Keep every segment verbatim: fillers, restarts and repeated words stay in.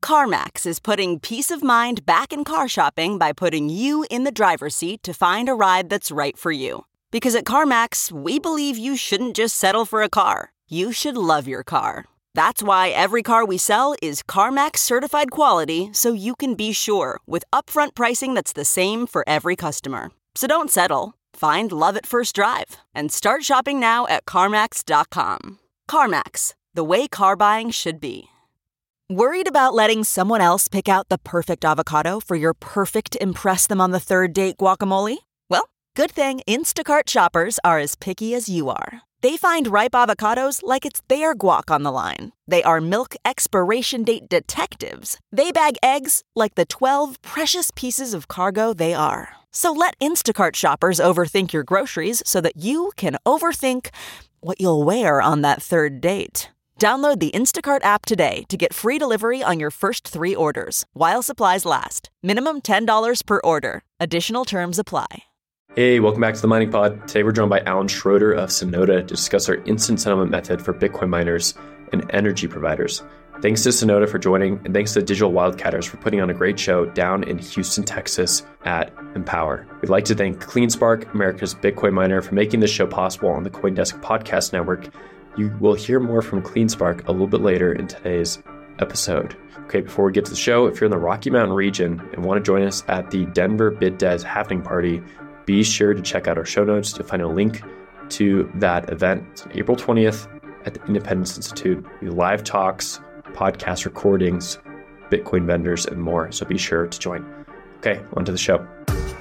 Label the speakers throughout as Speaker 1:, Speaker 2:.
Speaker 1: CarMax is putting peace of mind back in car shopping by putting you in the driver's seat to find a ride that's right for you. Because at CarMax, we believe you shouldn't just settle for a car. You should love your car. That's why every car we sell is CarMax certified quality, so you can be sure with upfront pricing that's the same for every customer. So don't settle. Find love at first drive and start shopping now at CarMax dot com. CarMax, the way car buying should be. Worried about letting someone else pick out the perfect avocado for your perfect impress them on the third date guacamole? Well, good thing Instacart shoppers are as picky as you are. They find ripe avocados like it's their guac on the line. They are milk expiration date detectives. They bag eggs like the twelve precious pieces of cargo they are. So let Instacart shoppers overthink your groceries so that you can overthink what you'll wear on that third date. Download the Instacart app today to get free delivery on your first three orders, while supplies last. Minimum ten dollars per order. Additional terms apply.
Speaker 2: Hey, welcome back to the Mining Pod. Today we're joined by Alan Schroeder of Synota to discuss our instant settlement method for Bitcoin miners and energy providers. Thanks to Synota for joining, and thanks to Digital Wildcatters for putting on a great show down in Houston, Texas at Empower. We'd like to thank CleanSpark, America's Bitcoin miner, for making this show possible on the CoinDesk Podcast Network. You will hear more from CleanSpark a little bit later in today's episode. Okay, before we get to the show, if you're in the Rocky Mountain region and want to join us at the Denver BitDes happening party, be sure to check out our show notes to find a link to that event. It's on April twentieth at the Independence Institute. We have live talks, podcast recordings, Bitcoin vendors, and more. So be sure to join. Okay, on to the show.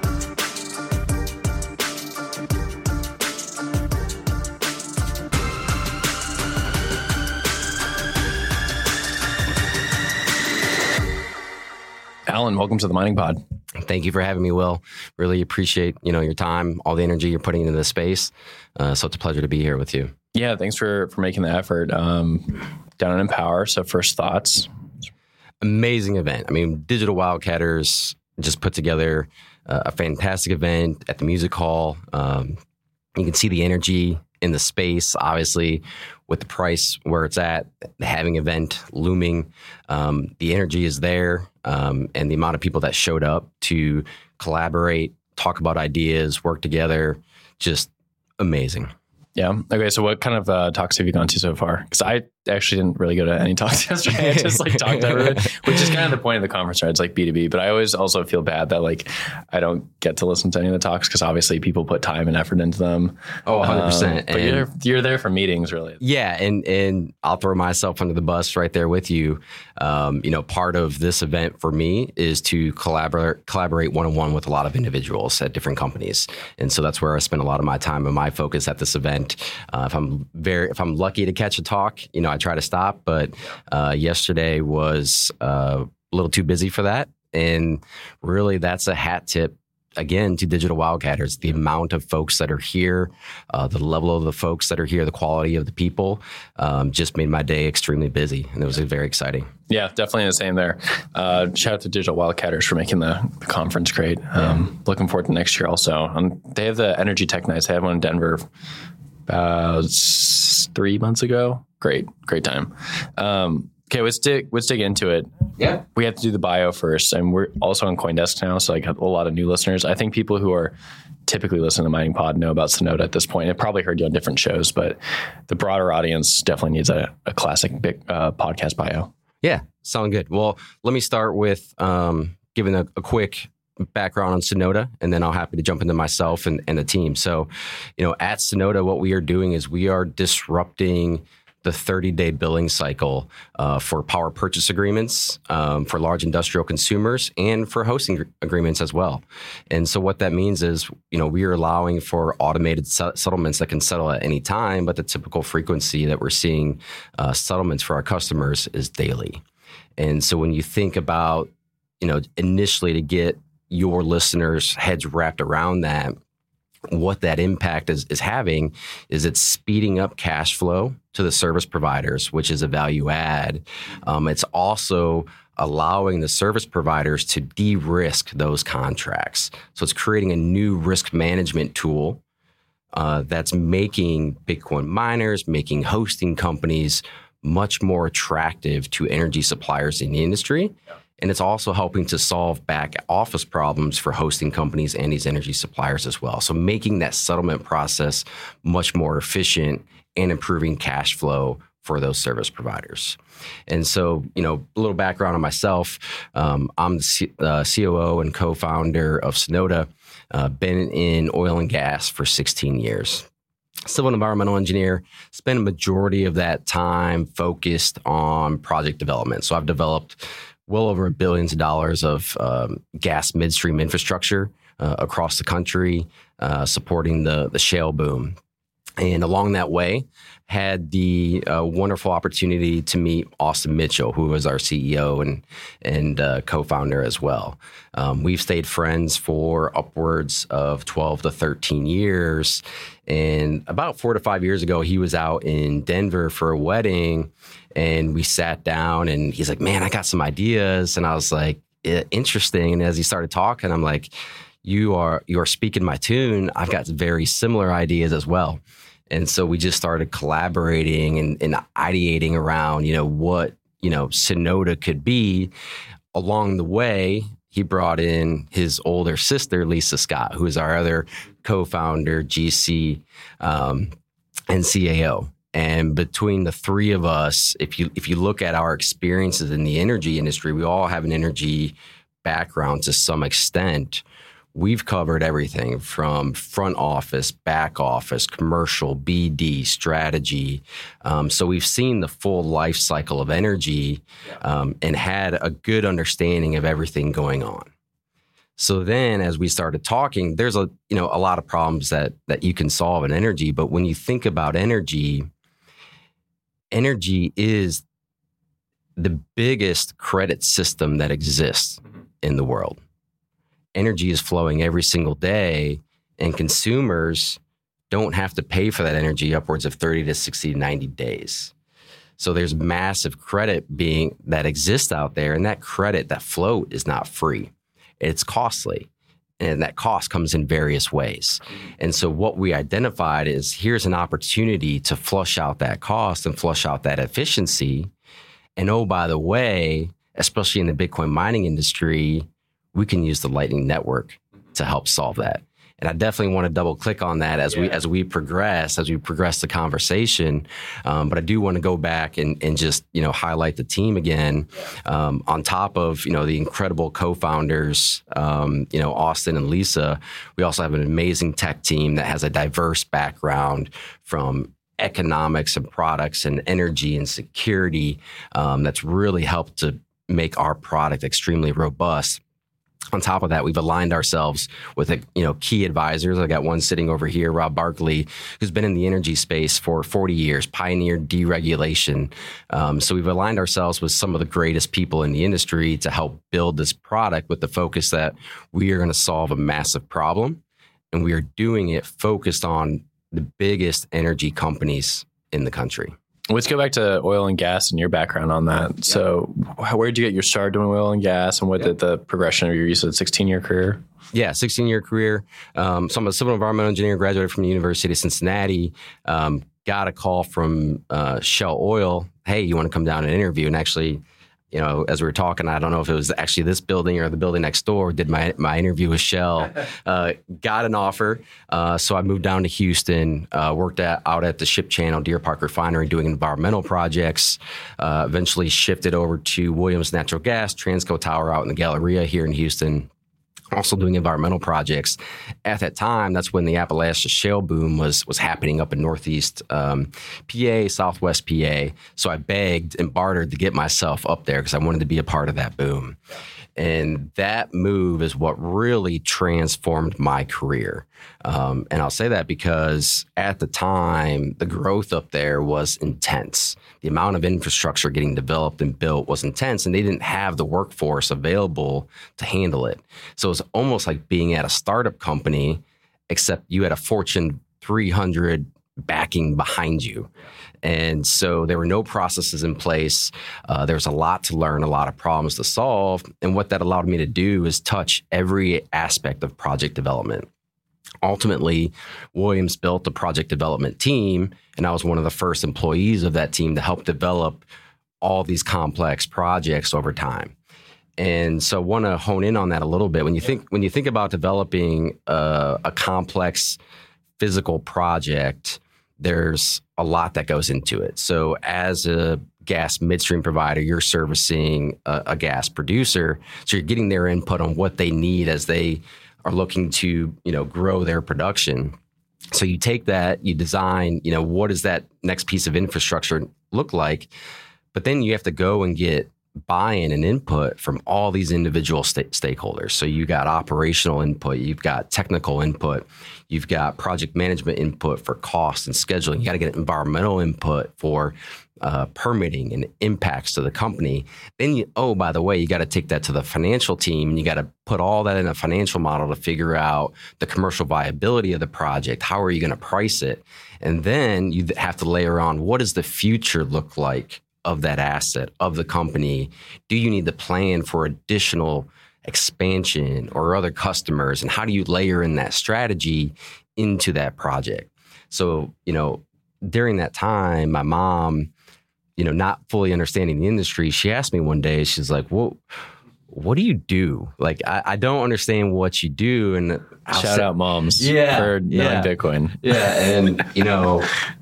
Speaker 2: Alan, welcome to the Mining Pod.
Speaker 3: Thank you for having me, Will. Really appreciate, you know, your time, all the energy you're putting into this space. Uh, so it's a pleasure to be here with you.
Speaker 2: Yeah, thanks for for making the effort. Um, down in Empower. So first thoughts.
Speaker 3: Amazing event. I mean, Digital Wildcatters just put together uh, a fantastic event at the music hall. Um, you can see the energy in the space, obviously, with the price where it's at, the having event looming. Um, the energy is there, um, and the amount of people that showed up to collaborate, talk about ideas, work together, just amazing.
Speaker 2: Yeah. Okay. So what kind of uh, talks have you gone to so far? Because I actually didn't really go to any talks yesterday. I just like talked to everyone, which is kind of the point of the conference, right? It's like B two B, but I always also feel bad that like I don't get to listen to any of the talks because obviously people put time and effort into them.
Speaker 3: Oh, one hundred percent.
Speaker 2: Um, but and you're, you're there for meetings, really.
Speaker 3: Yeah. And, and I'll throw myself under the bus right there with you. Um, you know, part of this event for me is to collaborate, collaborate one-on-one with a lot of individuals at different companies. And so that's where I spend a lot of my time and my focus at this event. Uh, if I'm very, if I'm lucky to catch a talk, you know, I try to stop, but uh, yesterday was uh, a little too busy for that. And really that's a hat tip again to Digital Wildcatters, the amount of folks that are here, uh, the level of the folks that are here, the quality of the people, um, just made my day extremely busy. And it was very exciting.
Speaker 2: Yeah, definitely the same there. Uh, shout out to Digital Wildcatters for making the, the conference great. Um, yeah. Looking forward to next year also. Um, they have the Energy Tech Nights. They had one in Denver about three months ago. Great, great time. Um, okay, let's dig, let's dig into it.
Speaker 3: Yeah.
Speaker 2: We have to do the bio first. And we're also on CoinDesk now, so I got a lot of new listeners. I think people who are typically listening to Mining Pod know about Synota at this point. I've probably heard you on different shows, but the broader audience definitely needs a, a classic big uh, podcast bio.
Speaker 3: Yeah, sound good. Well, let me start with um, giving a, a quick background on Synota, and then I'll happy to jump into myself and, and the team. So, you know, at Synota, what we are doing is we are disrupting the thirty-day billing cycle uh, for power purchase agreements um, for large industrial consumers and for hosting agreements as well. And so what that means is, you know, we are allowing for automated settlements that can settle at any time, but the typical frequency that we're seeing uh, settlements for our customers is daily. And so when you think about, you know, initially to get your listeners' heads wrapped around that, what that impact is, is having is it's speeding up cash flow to the service providers, which is a value add. Um, it's also allowing the service providers to de-risk those contracts. So it's creating a new risk management tool uh, that's making Bitcoin miners, making hosting companies much more attractive to energy suppliers in the industry. Yeah. And it's also helping to solve back office problems for hosting companies and these energy suppliers as well. So making that settlement process much more efficient and improving cash flow for those service providers. And so, you know, a little background on myself. Um, I'm the C- uh, C O O and co-founder of Synoda. Uh, been in oil and gas for sixteen years. Civil and environmental engineer, spent a majority of that time focused on project development. So I've developed well over billions of dollars of um, gas midstream infrastructure uh, across the country, uh, supporting the, the shale boom. And along that way, had the uh, wonderful opportunity to meet Austin Mitchell, who was our C E O and and uh, co-founder as well. Um, we've stayed friends for upwards of twelve to thirteen years. And about four to five years ago, he was out in Denver for a wedding, and we sat down, and he's like, "Man, I got some ideas." And I was like, yeah, "Interesting." And as he started talking, I'm like, "You are you are speaking my tune. I've got very similar ideas as well." And so we just started collaborating and, and ideating around, you know, what, you know, Synoda could be. Along the way, he brought in his older sister, Lisa Scott, who is our other co-founder, G C, um, and C A O. And between the three of us, if you if you look at our experiences in the energy industry, we all have an energy background to some extent. We've covered everything from front office, back office, commercial, B D, strategy. Um, so we've seen the full life cycle of energy um, and had a good understanding of everything going on. So then as we started talking, there's a you know a lot of problems that that you can solve in energy. But when you think about energy, energy is the biggest credit system that exists in the world. Energy is flowing every single day, and consumers don't have to pay for that energy upwards of thirty to sixty to ninety days. So there's massive credit being that exists out there, and that credit, that float is not free. It's costly, and that cost comes in various ways. And so what we identified is here's an opportunity to flush out that cost and flush out that efficiency. And oh, by the way, especially in the Bitcoin mining industry, we can use the Lightning Network to help solve that. And I definitely want to double click on that as yeah. we as we progress, as we progress the conversation. Um, but I do want to go back and, and just, you know, highlight the team again. Um, on top of, you know, the incredible co-founders, um, you know, Austin and Lisa, we also have an amazing tech team that has a diverse background from economics and products and energy and security um, that's really helped to make our product extremely robust. On top of that, we've aligned ourselves with, you know, key advisors. I got one sitting over here, Rob Barkley, who's been in the energy space for forty years, pioneered deregulation. Um, so we've aligned ourselves with some of the greatest people in the industry to help build this product with the focus that we are going to solve a massive problem. And we are doing it focused on the biggest energy companies in the country.
Speaker 2: Let's go back to oil and gas and your background on that. Yeah. So where did you get your start doing oil and gas, and what yeah. did the progression of your, you said sixteen-year career?
Speaker 3: Yeah, sixteen-year career. Um, so I'm a civil environmental engineer, graduated from the University of Cincinnati, um, got a call from uh, Shell Oil. Hey, you want to come down and interview? And actually, you know, as we were talking, I don't know if it was actually this building or the building next door, did my my interview with Shell, uh, got an offer. Uh, so I moved down to Houston, uh, worked at, out at the Ship Channel Deer Park Refinery doing environmental projects, uh, eventually shifted over to Williams Natural Gas, Transco Tower out in the Galleria here in Houston, also doing environmental projects. At that time, that's when the Appalachia shale boom was was happening up in Northeast um, P A, Southwest P A. So I begged and bartered to get myself up there because I wanted to be a part of that boom. And that move is what really transformed my career. Um, and I'll say that because at the time, the growth up there was intense. The amount of infrastructure getting developed and built was intense, and they didn't have the workforce available to handle it. So it's almost like being at a startup company, except you had a Fortune three hundred backing behind you. And so there were no processes in place. Uh, there was a lot to learn, a lot of problems to solve. And what that allowed me to do is touch every aspect of project development. Ultimately, Williams built a project development team, and I was one of the first employees of that team to help develop all these complex projects over time. And so I want to hone in on that a little bit. When you think when you think about developing a, a complex physical project, there's a lot that goes into it. So as a gas midstream provider, you're servicing a, a gas producer. So you're getting their input on what they need as they are looking to, you know, grow their production. So you take that, you design, you know, what does that next piece of infrastructure look like? But then you have to go and get buy-in and input from all these individual st- stakeholders. So you got operational input, you've got technical input, you've got project management input for cost and scheduling. You got to get environmental input for uh, permitting and impacts to the company. Then you, oh, by the way, you got to take that to the financial team, and you got to put all that in a financial model to figure out the commercial viability of the project. How are you going to price it? And then you have to layer on, what does the future look like of that asset, of the company? Do you need to plan for additional expansion or other customers? And how do you layer in that strategy into that project? So, you know, during that time, my mom, you know, not fully understanding the industry, she asked me one day, she's like, well, what do you do? Like, I, I don't understand what you do. And I'll
Speaker 2: shout
Speaker 3: say,
Speaker 2: out moms
Speaker 3: yeah,
Speaker 2: for knowing
Speaker 3: yeah.
Speaker 2: Bitcoin.
Speaker 3: Yeah. And, you know,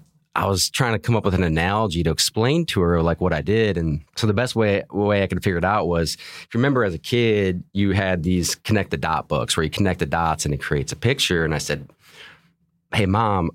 Speaker 3: I was trying to come up with an analogy to explain to her like what I did. And so the best way way I could figure it out was, if you remember as a kid, you had these connect the dot books where you connect the dots and it creates a picture. And I said, hey, Mom,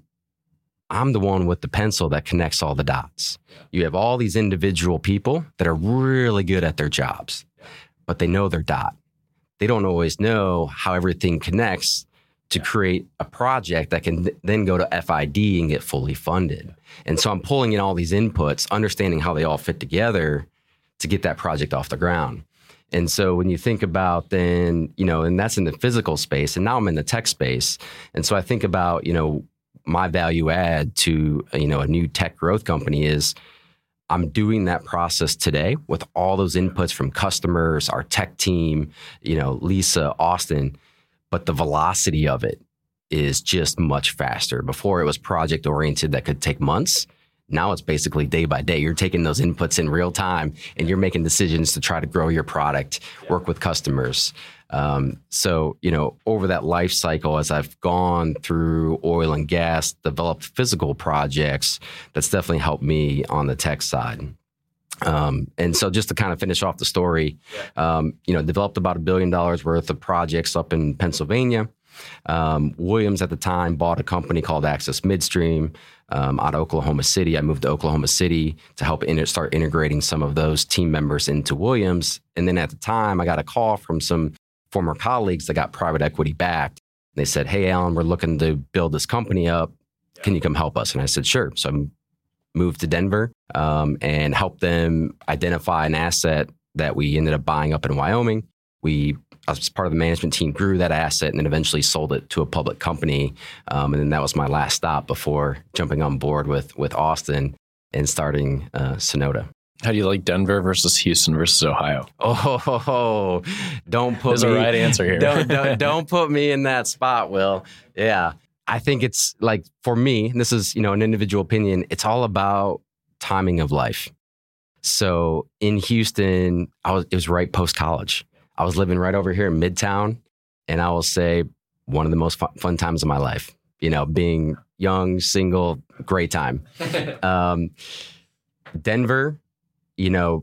Speaker 3: I'm the one with the pencil that connects all the dots. You have all these individual people that are really good at their jobs, but they know their dot. They don't always know how everything connects to create a project that can th- then go to F I D and get fully funded. And so I'm pulling in all these inputs, understanding how they all fit together to get that project off the ground. And so when you think about then, you know, and that's in the physical space, and now I'm in the tech space. And so I think about, you know, my value add to, you know, a new tech growth company is I'm doing that process today with all those inputs from customers, our tech team, you know, Lisa, Austin, but the velocity of it is just much faster. Before it was project oriented that could take months. Now it's basically day by day. You're taking those inputs in real time and you're making decisions to try to grow your product, work with customers. Um, so, you know, over that life cycle, as I've gone through oil and gas, developed physical projects, that's definitely helped me on the tech side. Um, and so just to kind of finish off the story, um, you know, developed about a billion dollars worth of projects up in Pennsylvania. Um, Williams at the time bought a company called Access Midstream um, out of Oklahoma City. I moved to Oklahoma City to help in- start integrating some of those team members into Williams. And then at the time, I got a call from some former colleagues that got private equity backed. They said, hey, Alan, we're looking to build this company up. Can you come help us? And I said, sure. So I moved to Denver um, and helped them identify an asset that we ended up buying up in Wyoming. We, as part of the management team, grew that asset and then eventually sold it to a public company. Um, and then that was my last stop before jumping on board with with Austin and starting uh, Synota.
Speaker 2: How do you like Denver versus Houston versus Ohio?
Speaker 3: Oh, don't put
Speaker 2: There's
Speaker 3: me,
Speaker 2: a right answer here.
Speaker 3: don't, don't, don't put me in that spot, Will. Yeah. I think it's like, for me, and this is, you know, an individual opinion, it's all about timing of life. So in Houston, I was, it was right post-college. I was living right over here in Midtown, and I will say one of the most fun, fun times of my life, you know, being young, single, great time. um, Denver, you know,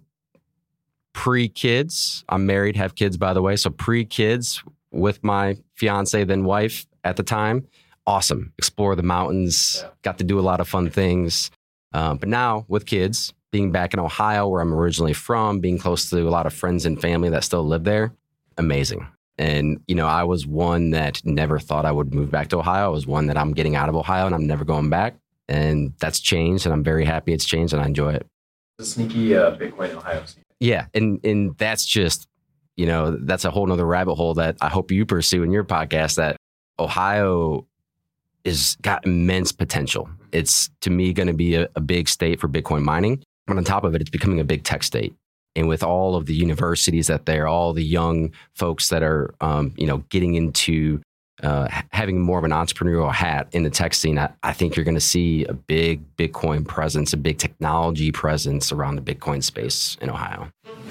Speaker 3: pre-kids, I'm married, have kids, by the way. So pre-kids with my fiance, then wife at the time, awesome. Explore the mountains, got to do a lot of fun things. Um, but now with kids, being back in Ohio, where I'm originally from, being close to a lot of friends and family that still live there, amazing. And, you know, I was one that never thought I would move back to Ohio. I was one that I'm getting out of Ohio and I'm never going back. And that's changed, and I'm very happy it's changed, and I enjoy it.
Speaker 2: The sneaky uh, Bitcoin Ohio.
Speaker 3: Yeah. And, and that's just, you know, that's a whole nother rabbit hole that I hope you pursue in your podcast, that Ohio is got immense potential. It's, to me, going to be a, a big state for Bitcoin mining. But on top of it, it's becoming a big tech state. And with all of the universities that there, all the young folks that are, um, you know, getting into uh, having more of an entrepreneurial hat in the tech scene, I, I think you're going to see a big Bitcoin presence, a big technology presence around the Bitcoin space in Ohio.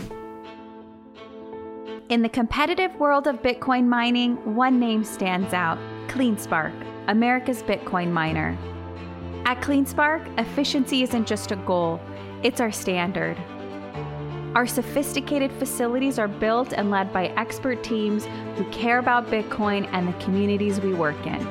Speaker 4: In the competitive world of Bitcoin mining, one name stands out: CleanSpark, America's Bitcoin miner. At CleanSpark, efficiency isn't just a goal, it's our standard. Our sophisticated facilities are built and led by expert teams who care about Bitcoin and the communities we work in.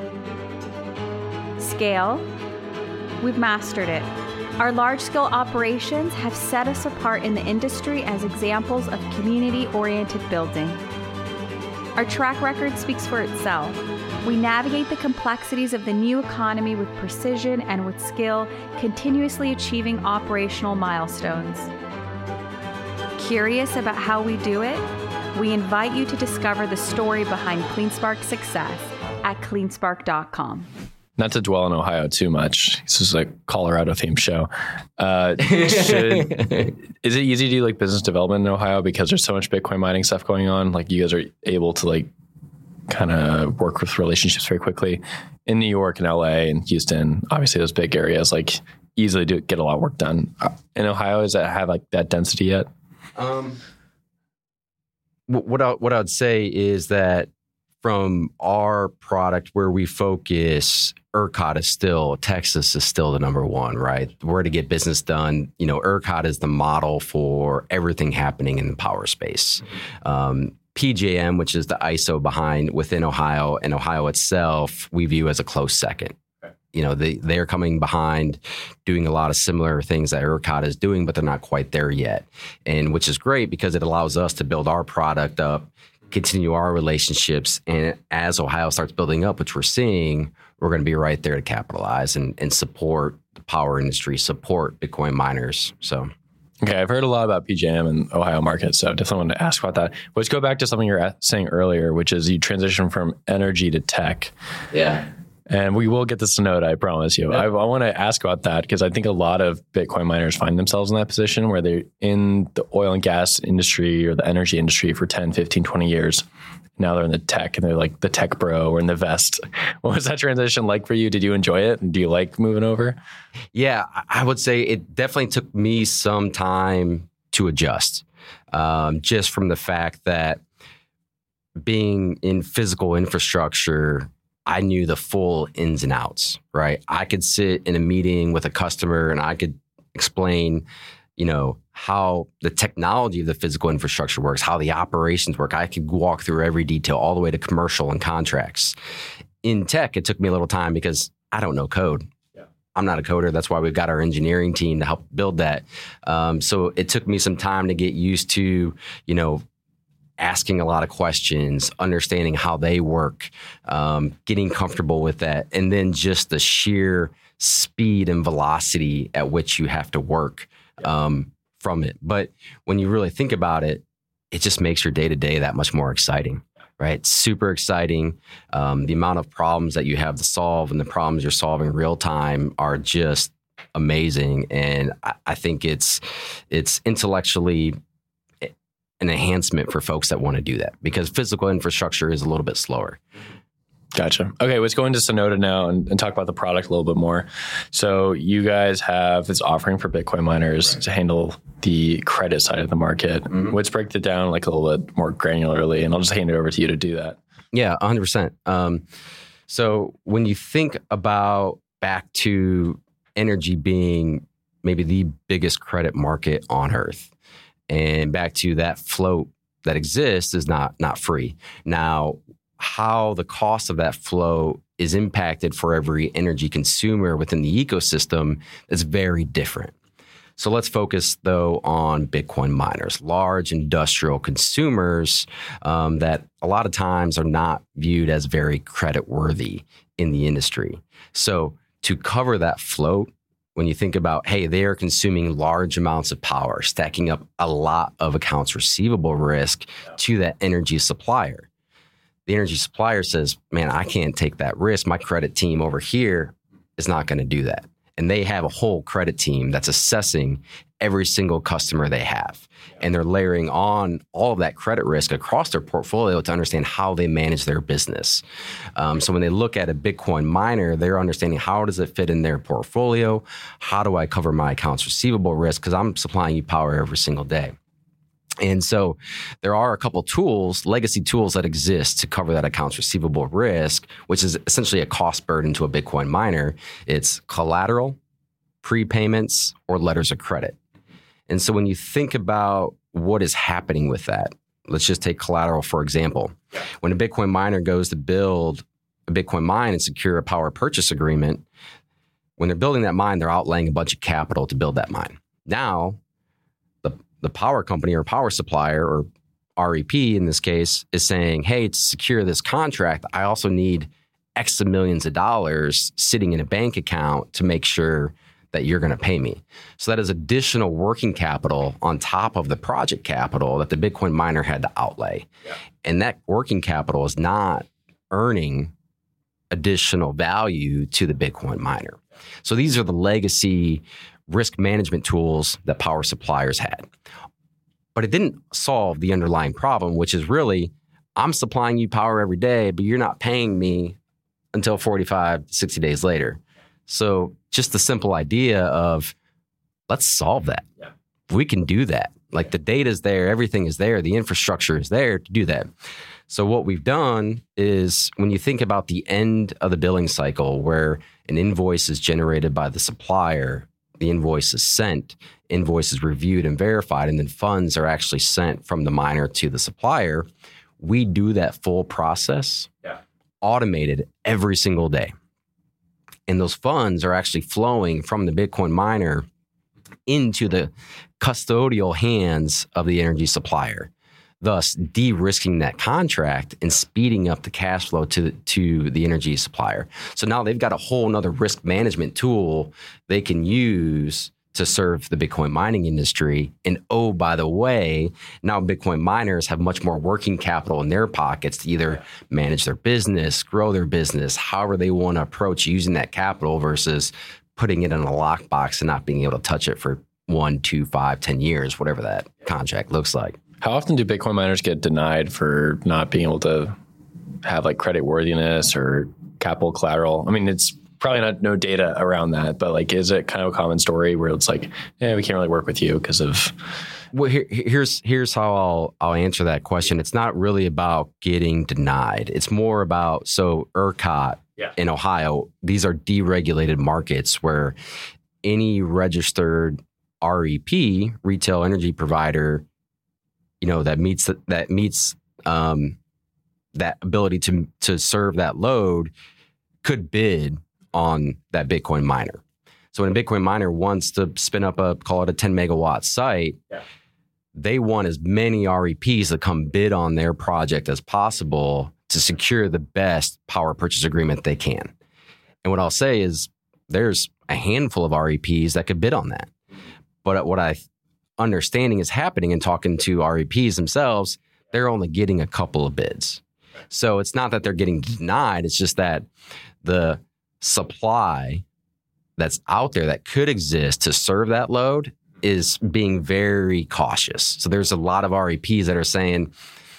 Speaker 4: Scale, we've mastered it. Our large-scale operations have set us apart in the industry as examples of community-oriented building. Our track record speaks for itself. We navigate the complexities of the new economy with precision and with skill, continuously achieving operational milestones. Curious about how we do it? We invite you to discover the story behind CleanSpark's success at cleanspark dot com.
Speaker 2: Not to dwell on Ohio too much. This is a Colorado themed show. Uh, should, is it easy to do like business development in Ohio because there's so much Bitcoin mining stuff going on? Like you guys are able to like kind of work with relationships very quickly in New York and L A and Houston. Obviously those big areas like easily do get a lot of work done. In Ohio, does that have like that density yet?
Speaker 3: Um, what I, what I would say is that from our product where we focus, ERCOT is still, Texas is still the number one, right? Where to get business done, you know, ERCOT is the model for everything happening in the power space. Um, P J M, which is the I S O behind within Ohio, and Ohio itself, we view as a close second. You know, they, they're coming behind doing a lot of similar things that ERCOT is doing, but they're not quite there yet. And which is great because it allows us to build our product up, continue our relationships. And as Ohio starts building up, which we're seeing, we're going to be right there to capitalize and, and support the power industry, support Bitcoin miners. So,
Speaker 2: okay, I've heard a lot about P J M and Ohio market, so definitely wanted to ask about that. Let's go back to something you were saying earlier, which is you transition from energy to tech.
Speaker 3: Yeah.
Speaker 2: And we will get to Sonota, I promise you. Yeah. I, I want to ask about that because I think a lot of Bitcoin miners find themselves in that position where they're in the oil and gas industry or the energy industry for ten, fifteen, twenty years. Now they're in the tech and they're like the tech bro or in the vest. What was that transition like for you? Did you enjoy it? And do you like moving over?
Speaker 3: Yeah, I would say it definitely took me some time to adjust, um, just from the fact that being in physical infrastructure, I knew the full ins and outs, right? I could sit in a meeting with a customer and I could explain, you know, how the technology of the physical infrastructure works, how the operations work. I could walk through every detail all the way to commercial and contracts. In tech, it took me a little time because I don't know code. Yeah. I'm not a coder. That's why we've got our engineering team to help build that. Um, so it took me some time to get used to, you know, asking a lot of questions, understanding how they work, um, getting comfortable with that, and then just the sheer speed and velocity at which you have to work um, from it. But when you really think about it, it just makes your day-to-day that much more exciting, right? Super exciting. Um, the amount of problems that you have to solve and the problems you're solving real time are just amazing. And I, I think it's it's intellectually an enhancement for folks that want to do that because physical infrastructure is a little bit slower.
Speaker 2: Gotcha. Okay, let's go into Sonota now and, and talk about the product a little bit more. So you guys have this offering for Bitcoin miners right. to handle the credit side of the market. Mm-hmm. Let's break it down like a little bit more granularly, and I'll just hand it over to you to do that.
Speaker 3: Yeah, one hundred percent. Um, so when you think about back to energy being maybe the biggest credit market on earth, and back to that float that exists is not not free. Now, how the cost of that float is impacted for every energy consumer within the ecosystem is very different. So let's focus, though, on Bitcoin miners, large industrial consumers um, that a lot of times are not viewed as very creditworthy in the industry. So to cover that float, when you think about, hey, they are consuming large amounts of power, stacking up a lot of accounts receivable risk to that energy supplier. The energy supplier says, man, I can't take that risk. My credit team over here is not going to do that. And they have a whole credit team that's assessing every single customer they have. And they're layering on all of that credit risk across their portfolio to understand how they manage their business. Um, so when they look at a Bitcoin miner, they're understanding how does it fit in their portfolio? How do I cover my accounts receivable risk? Because I'm supplying you power every single day. And so there are a couple tools, legacy tools that exist to cover that accounts receivable risk, which is essentially a cost burden to a Bitcoin miner. It's collateral, prepayments, or letters of credit. And so when you think about what is happening with that, let's just take collateral, for example. When a Bitcoin miner goes to build a Bitcoin mine and secure a power purchase agreement, when they're building that mine, they're outlaying a bunch of capital to build that mine. Now, the power company or power supplier, or R E P in this case, is saying, hey, to secure this contract, I also need X of millions of dollars sitting in a bank account to make sure that you're going to pay me. So that is additional working capital on top of the project capital that the Bitcoin miner had to outlay. Yeah. And that working capital is not earning additional value to the Bitcoin miner. So these are the legacy risk management tools that power suppliers had. But it didn't solve the underlying problem, which is really, I'm supplying you power every day, but you're not paying me until forty-five, sixty days later. So just the simple idea of, let's solve that. Yeah. We can do that. Like the data's there, everything is there, the infrastructure is there to do that. So what we've done is, when you think about the end of the billing cycle where an invoice is generated by the supplier, the invoice is sent, invoice is reviewed and verified, and then funds are actually sent from the miner to the supplier. We do that full process, yeah. automated every single day. And those funds are actually flowing from the Bitcoin miner into the custodial hands of the energy supplier, thus de-risking that contract and speeding up the cash flow to, to the energy supplier. So now they've got a whole nother risk management tool they can use to serve the Bitcoin mining industry. And oh, by the way, now Bitcoin miners have much more working capital in their pockets to either manage their business, grow their business, however they want to approach using that capital versus putting it in a lockbox and not being able to touch it for one, two, five, ten years, whatever that contract looks like.
Speaker 2: How often do Bitcoin miners get denied for not being able to have like credit worthiness or capital collateral? I mean, it's probably not no data around that, but like, is it kind of a common story where it's like, yeah, we can't really work with you because of...
Speaker 3: Well, here, here's here's how I'll I'll answer that question. It's not really about getting denied. It's more about, so ERCOT yeah. in Ohio, these are deregulated markets where any registered R E P, retail energy provider, you know, that meets the, that meets um, that ability to to serve that load could bid on that Bitcoin miner. So when a Bitcoin miner wants to spin up a, call it a ten megawatt site, yeah. they want as many R E Ps to come bid on their project as possible to secure the best power purchase agreement they can. And what I'll say is there's a handful of R E Ps that could bid on that. But what I understanding is happening and talking to R E Ps themselves, they're only getting a couple of bids. So it's not that they're getting denied. It's just that the supply that's out there that could exist to serve that load is being very cautious. So there's a lot of R E Ps that are saying,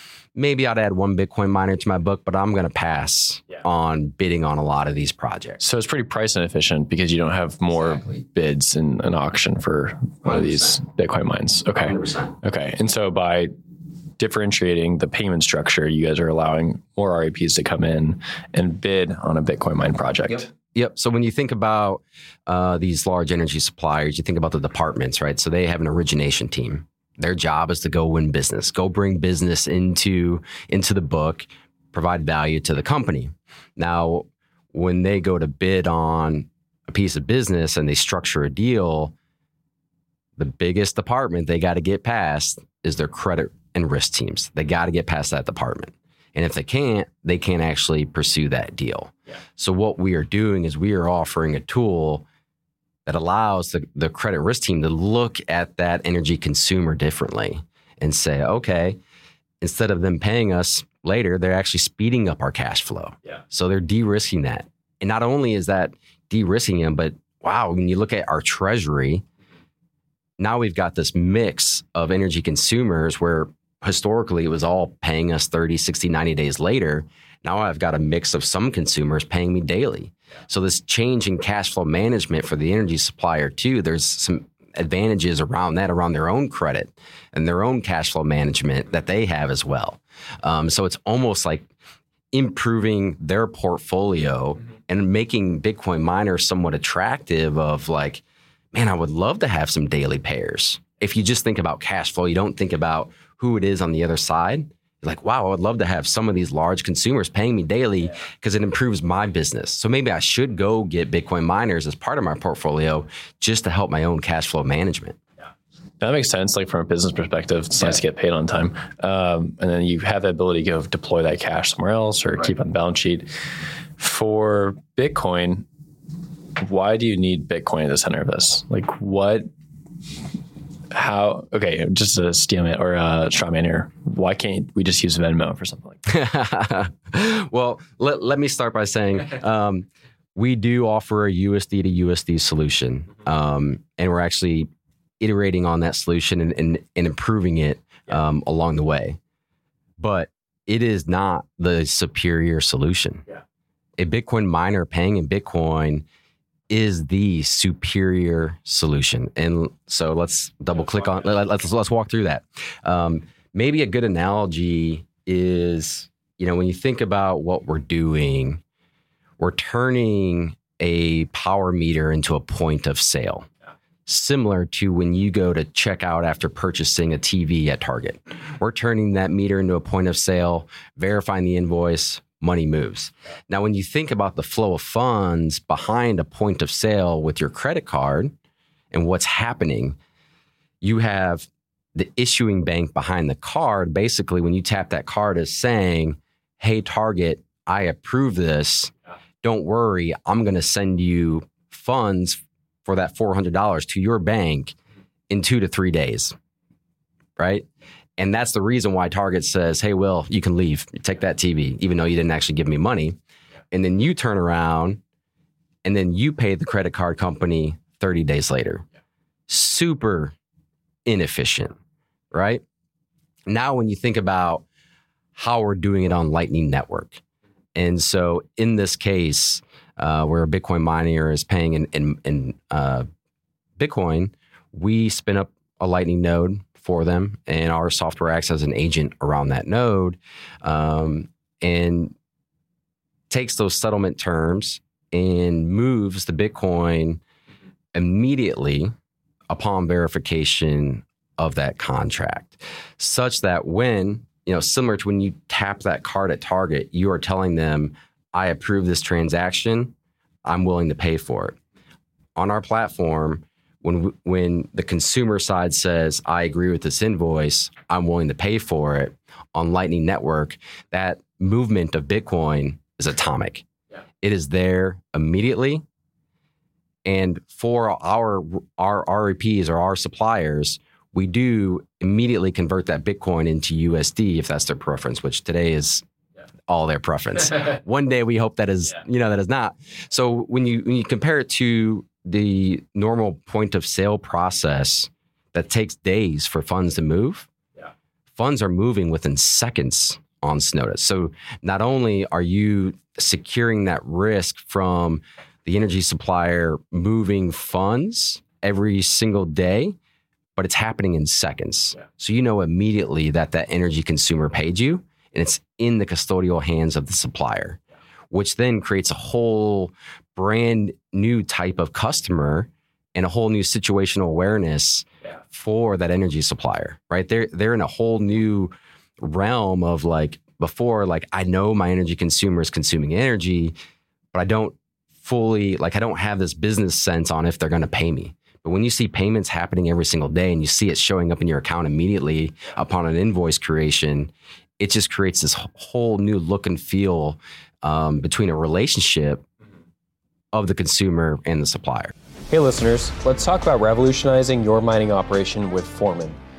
Speaker 3: maybe I'd add one Bitcoin miner to my book, but I'm going to pass yeah. on bidding on a lot of these projects.
Speaker 2: So it's pretty price inefficient because you don't have more exactly. bids in an auction for one of these Bitcoin mines. Okay. one hundred percent. Okay. And so by differentiating the payment structure, you guys are allowing more R E Ps to come in and bid on a Bitcoin mine project.
Speaker 3: Yep. Yep. So when you think about uh, these large energy suppliers, you think about the departments, right? So they have an origination team. Their job is to go win business, go bring business into, into the book, provide value to the company. Now, when they go to bid on a piece of business and they structure a deal, the biggest department they got to get past is their credit and risk teams. They got to get past that department. And if they can't, they can't actually pursue that deal. Yeah. So what we are doing is we are offering a tool that allows the, the credit risk team to look at that energy consumer differently and say, okay, instead of them paying us later, they're actually speeding up our cash flow. Yeah. So they're de-risking that. And not only is that de-risking them, but wow, when you look at our treasury, now we've got this mix of energy consumers where historically it was all paying us thirty, sixty, ninety days later. Now I've got a mix of some consumers paying me daily. So this change in cash flow management for the energy supplier too, there's some advantages around that, around their own credit and their own cash flow management that they have as well. Um, so it's almost like improving their portfolio mm-hmm. and making Bitcoin miners somewhat attractive of like, man, I would love to have some daily payers. If you just think about cash flow, you don't think about who it is on the other side. You're like, wow, I would love to have some of these large consumers paying me daily because it improves my business. So maybe I should go get Bitcoin miners as part of my portfolio just to help my own cash flow management.
Speaker 2: That makes sense. Like from a business perspective, it's yeah. nice to get paid on time. Um, and then you have the ability to go deploy that cash somewhere else or right. keep on the balance sheet. For Bitcoin, why do you need Bitcoin at the center of this? Like what, how, okay, just a steal man or a straw man here. Why can't we just use Venmo for something like that?
Speaker 3: Well, let, let me start by saying, um, we do offer a U S D to U S D solution. Um, and we're actually iterating on that solution and, and, and improving it um, along the way. But it is not the superior solution. Yeah. A Bitcoin miner paying in Bitcoin is the superior solution. And so let's double let's click on, let, let's, let's walk through that. Um, maybe a good analogy is, you know, when you think about what we're doing, we're turning a power meter into a point of sale. Similar to when you go to check out after purchasing a T V at Target. We're turning that meter into a point of sale, verifying the invoice, money moves. Now, when you think about the flow of funds behind a point of sale with your credit card and what's happening, you have the issuing bank behind the card. Basically, when you tap that card is saying, hey, Target, I approve this. Don't worry, I'm going to send you funds for that four hundred dollars to your bank in two to three days, right? And that's the reason why Target says, hey, Will, you can leave. Take that T V, even though you didn't actually give me money. And then you turn around and then you pay the credit card company thirty days later. Super inefficient, right? Now, when you think about how we're doing it on Lightning Network. And so in this case, uh, where a Bitcoin miner is paying in, in, in uh, Bitcoin, we spin up a Lightning node for them, and our software acts as an agent around that node um, and takes those settlement terms and moves the Bitcoin immediately upon verification of that contract, such that when, you know, similar to when you tap that card at Target, you are telling them, I approve this transaction, I'm willing to pay for it. On our platform, when when the consumer side says, I agree with this invoice, I'm willing to pay for it, on Lightning Network, that movement of Bitcoin is atomic. Yeah. It is there immediately. And for our, our R E Ps or our suppliers, we do immediately convert that Bitcoin into U S D if that's their preference, which today is all their preference. One day we hope that is, yeah. you know, that is not. So when you when you compare it to the normal point of sale process that takes days for funds to move, yeah. funds are moving within seconds on Synoda. So not only are you securing that risk from the energy supplier moving funds every single day, but it's happening in seconds. Yeah. So you know immediately that that energy consumer paid you, and it's in the custodial hands of the supplier, yeah. which then creates a whole brand new type of customer and a whole new situational awareness yeah. for that energy supplier, right? They're, they're in a whole new realm of like, before, like, I know my energy consumer is consuming energy, but I don't fully, like, I don't have this business sense on if they're going to pay me. But when you see payments happening every single day and you see it showing up in your account immediately upon an invoice creation, it just creates this whole new look and feel um, between a relationship of the consumer and the supplier.
Speaker 2: Hey listeners, let's talk about revolutionizing your mining operation with Foreman.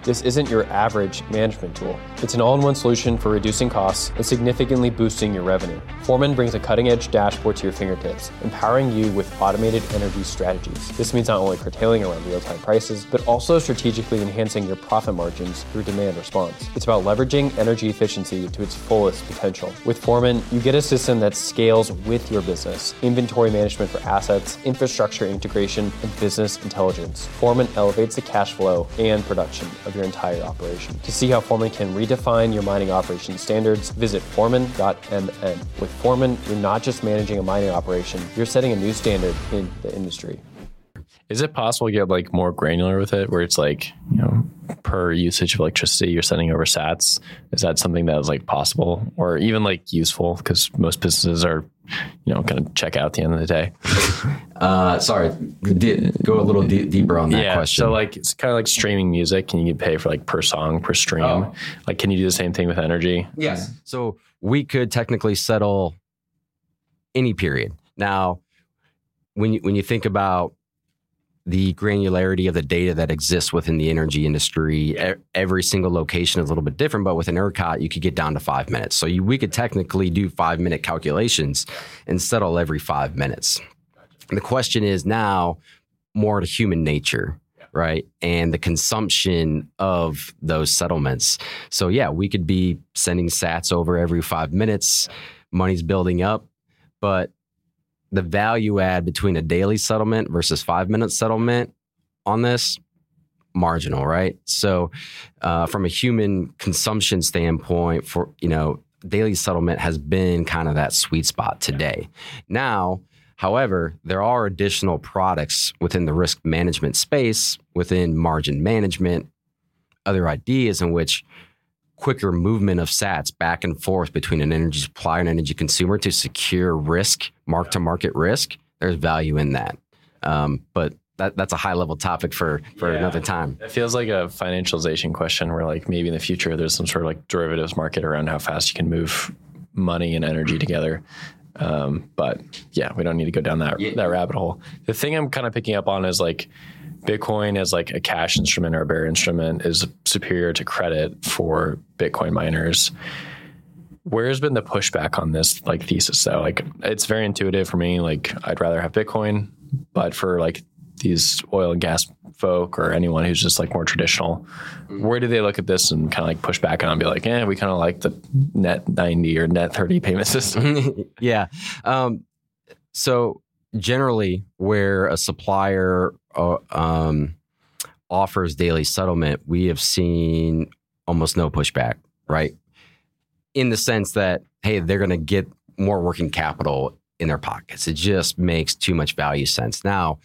Speaker 2: This isn't your average management tool. It's an all-in-one solution for reducing costs and significantly boosting your revenue. Foreman brings a cutting-edge dashboard to your fingertips, empowering you with automated energy strategies. This means not only curtailing around real-time prices, but also strategically enhancing your profit margins through demand response. It's about leveraging energy efficiency to its fullest potential. With Foreman, you get a system that scales with your business, inventory management for assets, infrastructure integration, and business intelligence. Foreman elevates the cash flow and production of your entire operation. To see how Foreman can redefine your mining operations standards, visit foreman dot m n. With Foreman, you're not just managing a mining operation, you're setting a new standard in the industry.
Speaker 5: Is it possible to get like more granular with it, where it's like, you know, per usage of electricity you're sending over sats? Is that something that is like possible or even like useful? Because most businesses are, you know, kind of check out at the end of the day.
Speaker 3: Uh, sorry, D- go a little d- deeper on that
Speaker 5: yeah,
Speaker 3: question.
Speaker 5: So like, it's kind of like streaming music. Can you pay for like per song, per stream? Oh. Like, can you do the same thing with energy?
Speaker 3: Yes. So we could technically settle any period. Now, when you, when you think about the granularity of the data that exists within the energy industry, every single location is a little bit different, but with an ERCOT, you could get down to five minutes. So you, we could technically do five minute calculations and settle every five minutes. And the question is now more to human nature, right? And the consumption of those settlements. So yeah, we could be sending sats over every five minutes, money's building up, but the value add between a daily settlement versus five minute settlement on this, marginal, right? So uh, from a human consumption standpoint, for, you know, daily settlement has been kind of that sweet spot today. Now, however, there are additional products within the risk management space, within margin management, other ideas in which quicker movement of sats back and forth between an energy supplier and energy consumer to secure risk, mark-to-market risk, there's value in that. Um, but that, that's a high-level topic for, for yeah. another time.
Speaker 5: It feels like a financialization question where like maybe in the future there's some sort of like derivatives market around how fast you can move money and energy together. Um, but yeah, we don't need to go down that, yeah. that rabbit hole. The thing I'm kind of picking up on is like Bitcoin as like a cash instrument or a bearer instrument is superior to credit for Bitcoin miners. Where's been the pushback on this like thesis though? Like it's very intuitive for me. Like I'd rather have Bitcoin, but for like these oil and gas folk or anyone who's just like more traditional, where do they look at this and kind of like push back on and be like, eh, we kind of like the net ninety or net thirty payment system?
Speaker 3: yeah. Um, so generally where a supplier uh, um, offers daily settlement, we have seen almost no pushback, right? In the sense that, hey, they're going to get more working capital in their pockets. It just makes too much value sense. Now,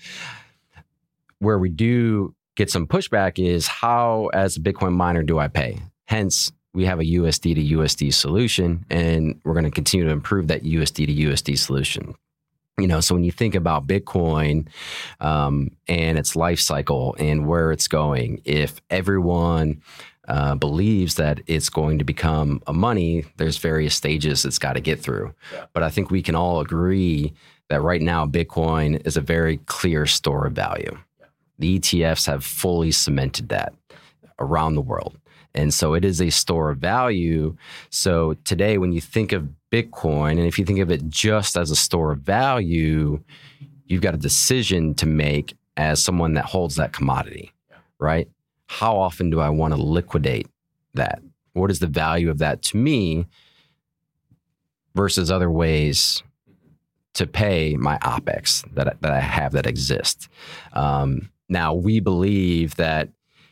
Speaker 3: where we do get some pushback is how, as a Bitcoin miner, do I pay? Hence, we have a U S D to U S D solution, and we're going to continue to improve that U S D to U S D solution. You know, so when you think about Bitcoin um, and its life cycle and where it's going, if everyone uh, believes that it's going to become a money, there's various stages it's got to get through. Yeah. But I think we can all agree that right now Bitcoin is a very clear store of value. Yeah. The E T Fs have fully cemented that around the world. And so it is a store of value. So today, when you think of Bitcoin, and if you think of it just as a store of value, you've got a decision to make as someone that holds that commodity, right? How often do I want to liquidate that? What is the value of that to me versus other ways to pay my OpEx that, that I have that exist? Um, now, we believe that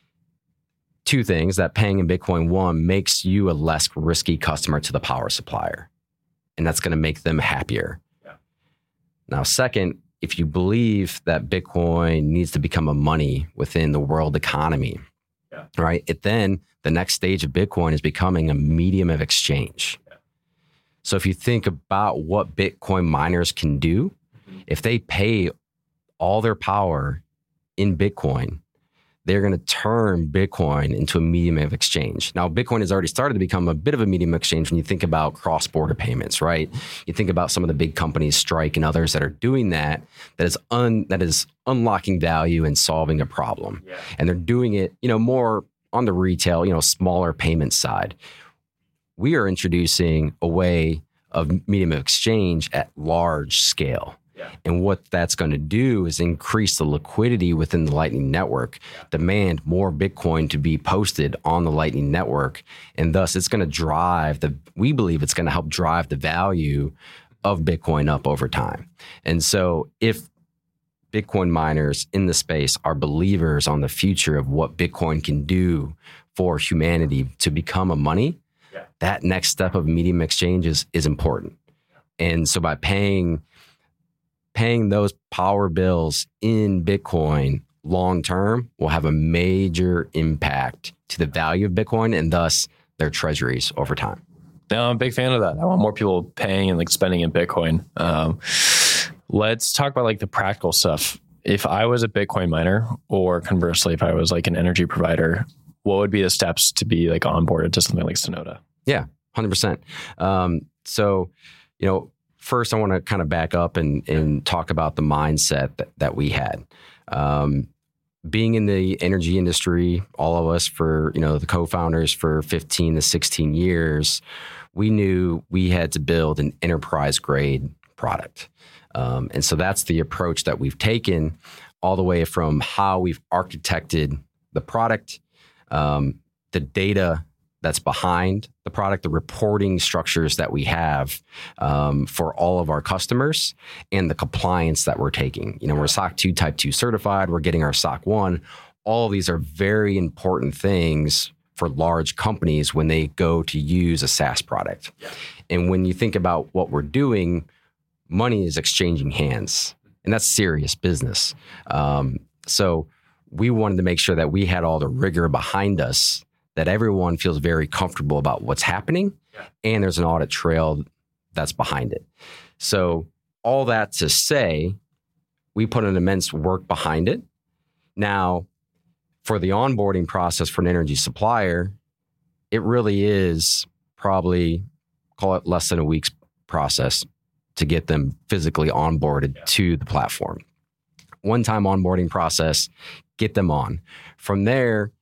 Speaker 3: two things, that paying in Bitcoin, one, makes you a less risky customer to the power supplier, and that's going to make them happier. Yeah. Now, second, if you believe that Bitcoin needs to become a money within the world economy, yeah. right? It then, the next stage of Bitcoin is becoming a medium of exchange. Yeah. So if you think about what Bitcoin miners can do, mm-hmm. if they pay all their power in Bitcoin, they're going to turn Bitcoin into a medium of exchange. Now, Bitcoin has already started to become a bit of a medium of exchange when you think about cross-border payments, right? You think about some of the big companies, Strike and others, that are doing that, that is un, that is unlocking value and solving a problem. Yeah. And they're doing it, you know, more on the retail, you know, smaller payment side. We are introducing a way of medium of exchange at large scale. Yeah. And what that's going to do is increase the liquidity within the Lightning Network, yeah. demand more Bitcoin to be posted on the Lightning Network. And thus it's going to drive the, we believe it's going to help drive the value of Bitcoin up over time. And so if Bitcoin miners in the space are believers on the future of what Bitcoin can do for humanity to become a money, yeah. that next step of medium exchange is, is important. Yeah. And so by paying paying those power bills in Bitcoin long term will have a major impact to the value of Bitcoin and thus their treasuries over time.
Speaker 5: No, I'm a big fan of that. I want more people paying and like spending in Bitcoin. Um, let's talk about like the practical stuff. If I was a Bitcoin miner, or conversely, if I was like an energy provider, what would be the steps to be like onboarded to something like Synota?
Speaker 3: Yeah, one hundred percent. Um, so, you know, first, I want to kind of back up and, and talk about the mindset that, that we had. Um, being in the energy industry, all of us for, you know, the co-founders for fifteen to sixteen years, we knew we had to build an enterprise grade product. Um, and so that's the approach that we've taken all the way from how we've architected the product, um, the data that's behind the product, the reporting structures that we have um, for all of our customers, and the compliance that we're taking. You know, we're S O C two Type two certified. We're getting our S O C one. All of these are very important things for large companies when they go to use a SaaS product. Yeah. And when you think about what we're doing, money is exchanging hands, and that's serious business. Um, so we wanted to make sure that we had all the rigor behind us, that everyone feels very comfortable about what's happening, yeah. and there's an audit trail that's behind it. So all that to say, we put an immense work behind it. Now, for the onboarding process for an energy supplier, it really is probably, call it less than a week's process to get them physically onboarded yeah. to the platform. One-time onboarding process, get them on. From there,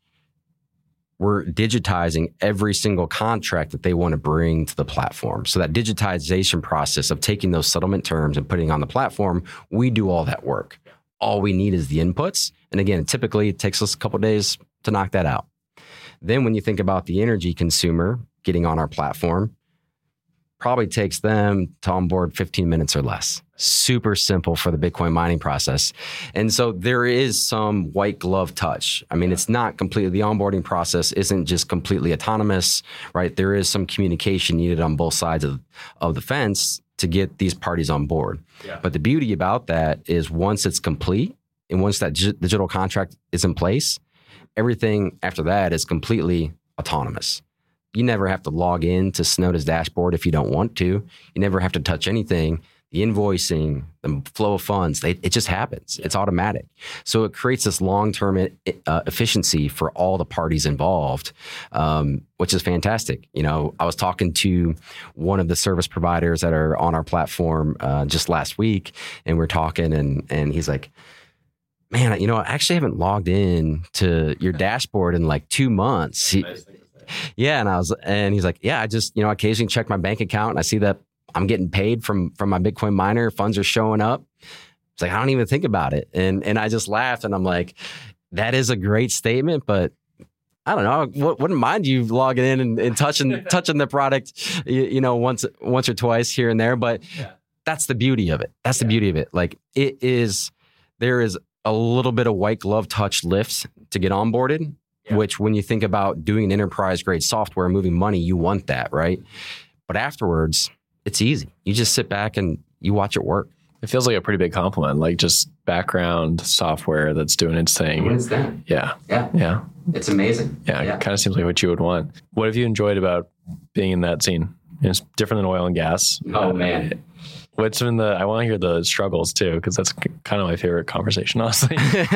Speaker 3: we're digitizing every single contract that they want to bring to the platform. So that digitization process of taking those settlement terms and putting on the platform, we do all that work. All we need is the inputs. And again, typically it takes us a couple of days to knock that out. Then when you think about the energy consumer getting on our platform, probably takes them to onboard fifteen minutes or less. Super simple for the Bitcoin mining process. And so there is some white glove touch. I mean, it's not completely, the onboarding process isn't just completely autonomous, right? There is some communication needed on both sides of, of the fence to get these parties on board. Yeah. But the beauty about that is once it's complete and once that dig- digital contract is in place, everything after that is completely autonomous. You never have to log in to Synoda's dashboard if you don't want to. You never have to touch anything. The invoicing, the flow of funds, they, it just happens. Yeah. It's automatic. So it creates this long-term uh, efficiency for all the parties involved, um, which is fantastic. You know, I was talking to one of the service providers that are on our platform uh, just last week, and we're talking, and and he's like, man, you know, I actually haven't logged in to your dashboard in like two months. He, Yeah. And I was, and he's like, yeah, I just, you know, occasionally check my bank account and I see that I'm getting paid from, from my Bitcoin miner. Funds are showing up. It's like, I don't even think about it. And, and I just laughed and I'm like, that is a great statement, but I don't know. Wouldn't mind you logging in and, and touching, touching the product, you, you know, once, once or twice here and there, but yeah. that's the beauty of it. That's yeah. the beauty of it. Like it is, there is a little bit of white glove touch lifts to get onboarded. Yeah. Which when you think about doing an enterprise grade software, moving money, you want that, right? But afterwards, it's easy. You just sit back and you watch it work.
Speaker 5: It feels like a pretty big compliment, like just background software that's doing its thing.
Speaker 3: What is that?
Speaker 5: Yeah.
Speaker 3: Yeah.
Speaker 5: Yeah.
Speaker 3: It's amazing.
Speaker 5: Yeah. yeah. It kind of seems like what you would want. What have you enjoyed about being in that scene? It's different than oil and gas.
Speaker 3: Oh, man.
Speaker 5: What's been the, I want to hear the struggles too, because that's kind of my favorite conversation, honestly.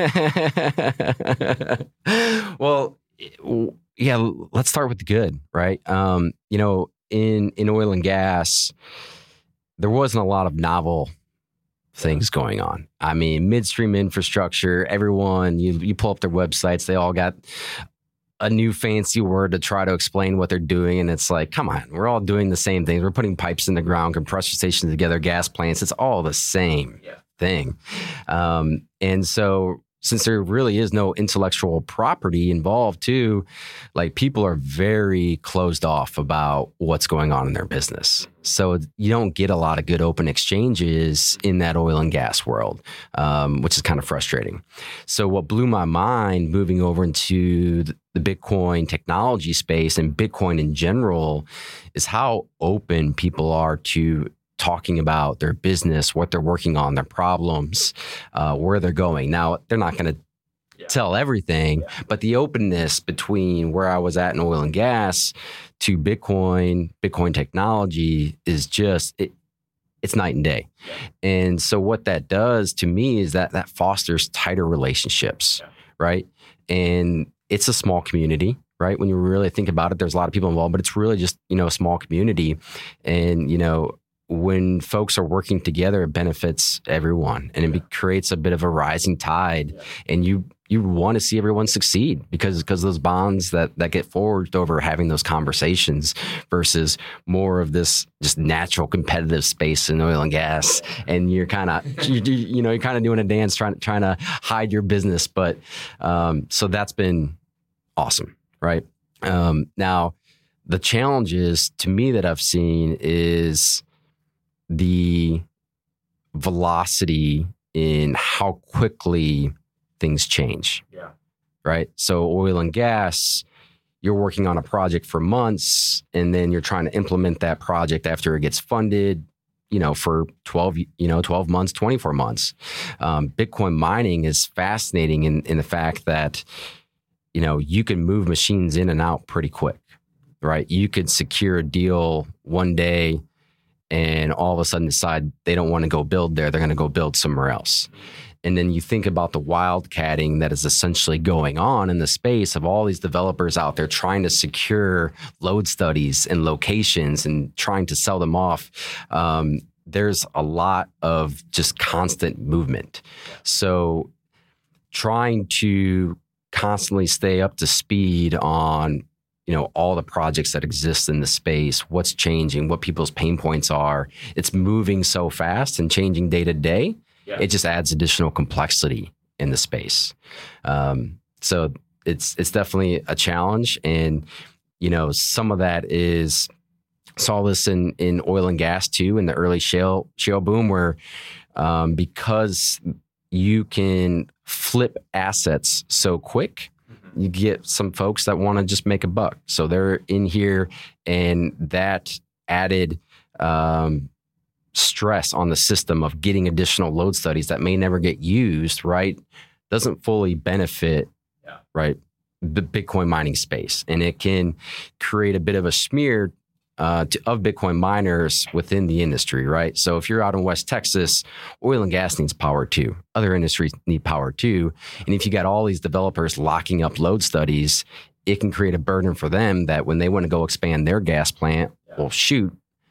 Speaker 3: Well, yeah, let's start with the good, right? Um, you know, in, in oil and gas, there wasn't a lot of novel things going on. I mean, midstream infrastructure, everyone, you, you pull up their websites, they all got a new fancy word to try to explain what they're doing. And it's like, come on, we're all doing the same things. We're putting pipes in the ground, compressor stations together, gas plants. It's all the same yeah. thing. Um, and so since there really is no intellectual property involved too, like people are very closed off about what's going on in their business. So you don't get a lot of good open exchanges in that oil and gas world, um, which is kind of frustrating. So what blew my mind moving over into the Bitcoin technology space and Bitcoin in general is how open people are to talking about their business, what they're working on, their problems, uh, where they're going. Now, they're not going to yeah. tell everything, yeah. but the openness between where I was at in oil and gas to Bitcoin, Bitcoin technology is just, it, it's night and day. Yeah. And so what that does to me is that that fosters tighter relationships, yeah. right? And it's a small community. Right. When you really think about it, there's a lot of people involved, but it's really just, you know, a small community. And, you know, when folks are working together, it benefits everyone, and it yeah. creates a bit of a rising tide. Yeah. And you you want to see everyone succeed because because those bonds that that get forged over having those conversations versus more of this just natural competitive space in oil and gas. And you're kind of you, you know you're kind of doing a dance trying trying to hide your business. But um, so that's been awesome, right? Um, now, the challenges to me that I've seen is the velocity in how quickly things change. Yeah. Right. So oil and gas, you're working on a project for months, and then you're trying to implement that project after it gets funded, you know, for twelve, you know, twelve months, twenty-four months. Um, Bitcoin mining is fascinating in, in the fact that, you know, you can move machines in and out pretty quick, right? You could secure a deal one day and all of a sudden decide they don't want to go build there. They're going to go build somewhere else. And then you think about the wildcatting that is essentially going on in the space of all these developers out there trying to secure load studies and locations and trying to sell them off. Um, there's a lot of just constant movement. So trying to constantly stay up to speed on, you know, all the projects that exist in the space, what's changing, what people's pain points are. It's moving so fast and changing day to day. Yeah. It just adds additional complexity in the space. Um, so it's it's definitely a challenge. And, you know, some of that is, saw this in, in oil and gas too, in the early shale, shale boom, where um, because you can flip assets so quick, you get some folks that want to just make a buck. So they're in here, and that added um, stress on the system of getting additional load studies that may never get used, right? Doesn't fully benefit, yeah. right, the Bitcoin mining space. And it can create a bit of a smear uh, to, of Bitcoin miners within the industry, right? So if you're out in West Texas, oil and gas needs power too. Other industries need power too. And if you got all these developers locking up load studies, it can create a burden for them that when they want to go expand their gas plant, yeah. well, shoot,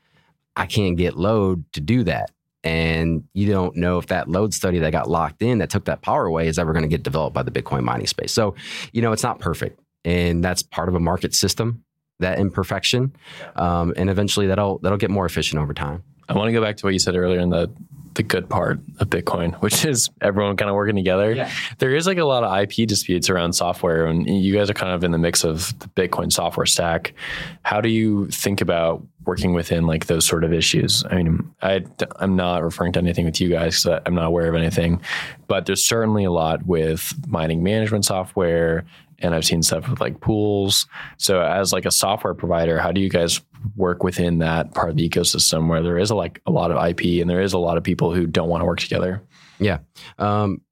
Speaker 3: I can't get load to do that. And you don't know if that load study that got locked in that took that power away is ever going to get developed by the Bitcoin mining space. So, you know, it's not perfect. And that's part of a market system, that imperfection. Um, and eventually that'll that'll get more efficient over time.
Speaker 5: I want to go back to what you said earlier in the the good part of Bitcoin, which is everyone kind of working together. Yeah. There is like a lot of I P disputes around software, and you guys are kind of in the mix of the Bitcoin software stack. How do you think about working within like those sort of issues? I mean, I, I'm not referring to anything with you guys because I'm not aware of anything, but there's certainly a lot with mining management software, and I've seen stuff with like pools. So as like a software provider, how do you guys work within that part of the ecosystem where there is a, like a lot of I P and there is a lot of people who don't want to work together?
Speaker 3: Yeah. Um,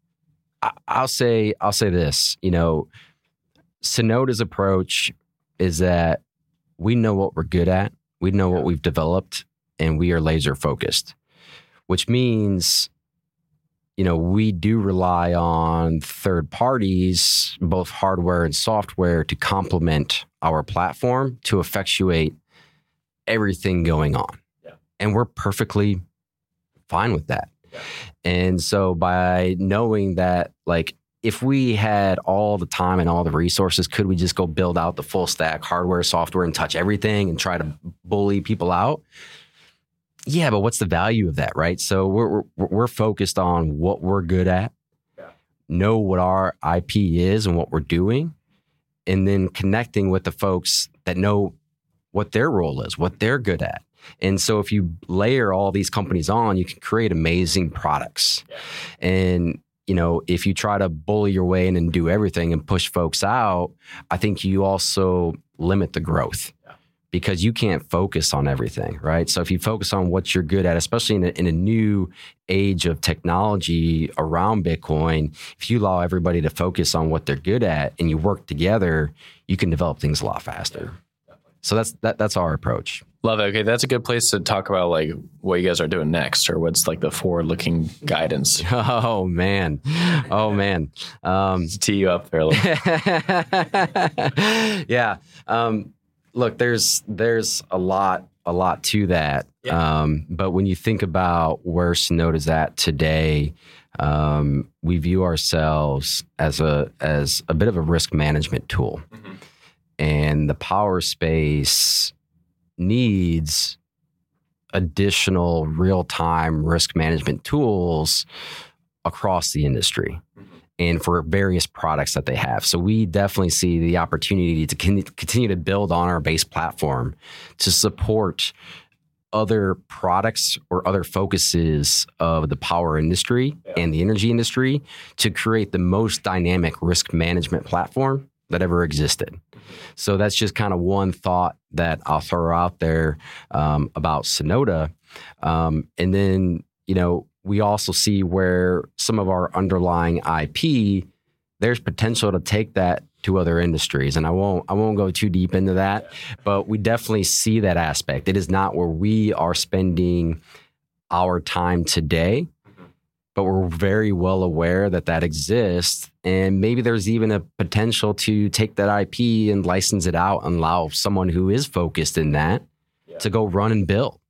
Speaker 3: I, I'll say, I'll say this, you know, Synoda's approach is that we know what we're good at. We know yeah. what we've developed, and we are laser focused, which means, you know, we do rely on third parties, both hardware and software, to complement our platform to effectuate everything going on. Yeah. And we're perfectly fine with that. Yeah. And so by knowing that, like, if we had all the time and all the resources, could we just go build out the full stack hardware, software, and touch everything and try to bully people out? Yeah, but what's the value of that, right? So we're we're, we're focused on what we're good at, yeah. know what our I P is and what we're doing, and then connecting with the folks that know what their role is, what they're good at. And so if you layer all these companies on, you can create amazing products. Yeah. And you know, if you try to bully your way in and do everything and push folks out, I think you also limit the growth yeah. because you can't focus on everything, right? So if you focus on what you're good at, especially in a, in a new age of technology around Bitcoin, if you allow everybody to focus on what they're good at and you work together, you can develop things a lot faster. Yeah, so that's that, that's our approach.
Speaker 5: Love it. Okay, that's a good place to talk about like what you guys are doing next, or what's like the forward-looking guidance.
Speaker 3: Oh man, oh man, um,
Speaker 5: Let's tee you up there a little.
Speaker 3: Yeah. Um, look, there's there's a lot a lot to that. Yeah. Um, but when you think about where Synoda's at today, um, we view ourselves as a as a bit of a risk management tool, mm-hmm. and the power space needs additional real-time risk management tools across the industry mm-hmm. and for various products that they have. So we definitely see the opportunity to con- continue to build on our base platform to support other products or other focuses of the power industry yeah. and the energy industry to create the most dynamic risk management platform that ever existed. So that's just kind of one thought that I'll throw out there um, about Synoda. Um, and then, you know, we also see where some of our underlying I P, there's potential to take that to other industries. And I won't I won't go too deep into that, but we definitely see that aspect. It is not where we are spending our time today, but we're very well aware that that exists. And maybe there's even a potential to take that I P and license it out and allow someone who is focused in that yeah. to go run and build.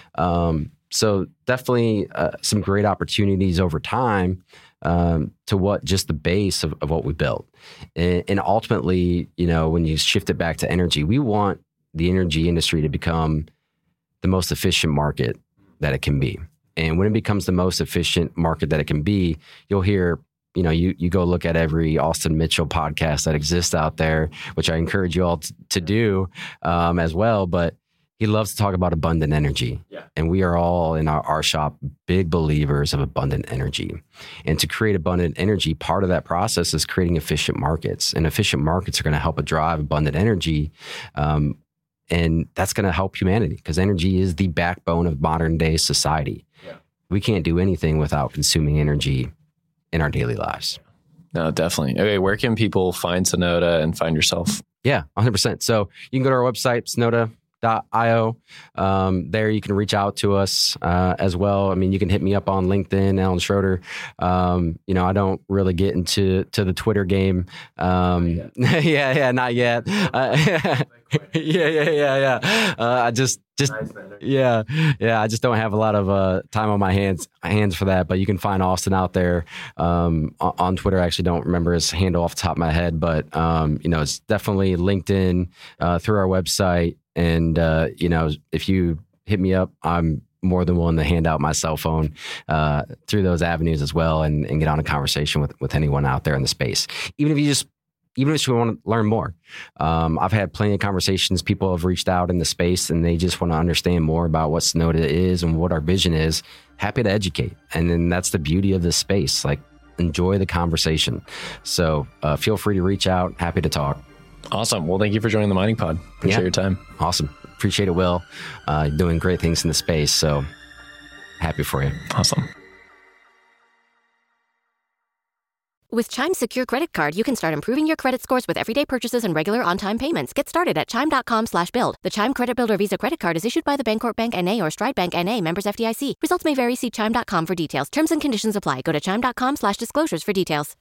Speaker 3: Um, so definitely uh, some great opportunities over time um, to what just the base of, of what we built. And, and ultimately, you know, when you shift it back to energy, we want the energy industry to become the most efficient market that it can be. And when it becomes the most efficient market that it can be, you'll hear, you know, you you go look at every Austin Mitchell podcast that exists out there, which I encourage you all t- to do um, as well. But he loves to talk about abundant energy. Yeah. And we are all in our, our shop big believers of abundant energy. And to create abundant energy, part of that process is creating efficient markets. And efficient markets are going to help drive abundant energy. Um, and that's going to help humanity because energy is the backbone of modern day society. Yeah. We can't do anything without consuming energy in our daily lives.
Speaker 5: No, definitely. Okay, where can people find Synoda and find yourself?
Speaker 3: Yeah, one hundred percent. So you can go to our website, synoda dot io. Um, there you can reach out to us uh, as well. I mean, you can hit me up on LinkedIn, Alan Schroeder. Um, you know, I don't really get into to the Twitter game. Um, yeah, yeah, not yet. Uh, yeah, yeah, yeah, yeah. Uh, I just, just, yeah, yeah. I just don't have a lot of uh, time on my hands hands for that. But you can find Austin out there um, on Twitter. I actually don't remember his handle off the top of my head, but um, you know, it's definitely LinkedIn uh, through our website. And, uh, you know, if you hit me up, I'm more than willing to hand out my cell phone uh, through those avenues as well and, and get on a conversation with, with anyone out there in the space. Even if you just, even if you want to learn more. Um, I've had plenty of conversations. People have reached out in the space and they just want to understand more about what Synoda is and what our vision is. Happy to educate. And then that's the beauty of this space. Like, enjoy the conversation. So uh, feel free to reach out. Happy to talk.
Speaker 5: Awesome. Well, thank you for joining the Mining Pod. Appreciate yeah. your time.
Speaker 3: Awesome. Appreciate it, Will. Uh, doing great things in the space. So happy for you.
Speaker 5: Awesome.
Speaker 6: With Chime's secure credit card, you can start improving your credit scores with everyday purchases and regular on-time payments. Get started at chime.com slash build. The Chime Credit Builder Visa Credit Card is issued by the Bancorp Bank N A or Stride Bank N A, members F D I C. Results may vary. See chime dot com for details. Terms and conditions apply. Go to chime.com slash disclosures for details.